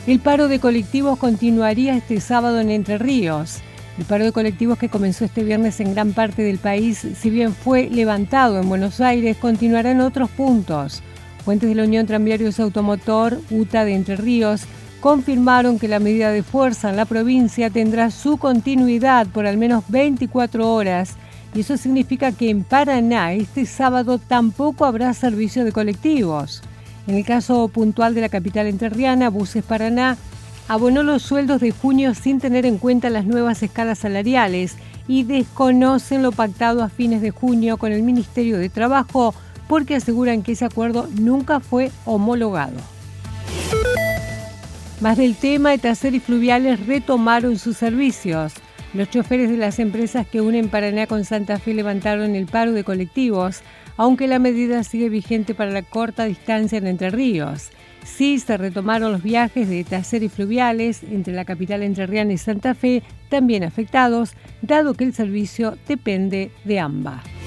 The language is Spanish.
El paro de colectivos continuaría este sábado en Entre Ríos. El paro de colectivos que comenzó este viernes en gran parte del país, si bien fue levantado en Buenos Aires, continuará en otros puntos. Fuentes de la Unión Tranviarios Automotor, UTA de Entre Ríos, confirmaron que la medida de fuerza en la provincia tendrá su continuidad por al menos 24 horas, y eso significa que en Paraná este sábado tampoco habrá servicio de colectivos. En el caso puntual de la capital entrerriana, Buses Paraná abonó los sueldos de junio sin tener en cuenta las nuevas escalas salariales y desconocen lo pactado a fines de junio con el Ministerio de Trabajo porque aseguran que ese acuerdo nunca fue homologado. Más del tema, Etacer y Fluviales retomaron sus servicios. Los choferes de las empresas que unen Paraná con Santa Fe levantaron el paro de colectivos, aunque la medida sigue vigente para la corta distancia en Entre Ríos. Sí se retomaron los viajes de Etacer y Fluviales entre la capital entrerriana y Santa Fe, también afectados, dado que el servicio depende de AMBA.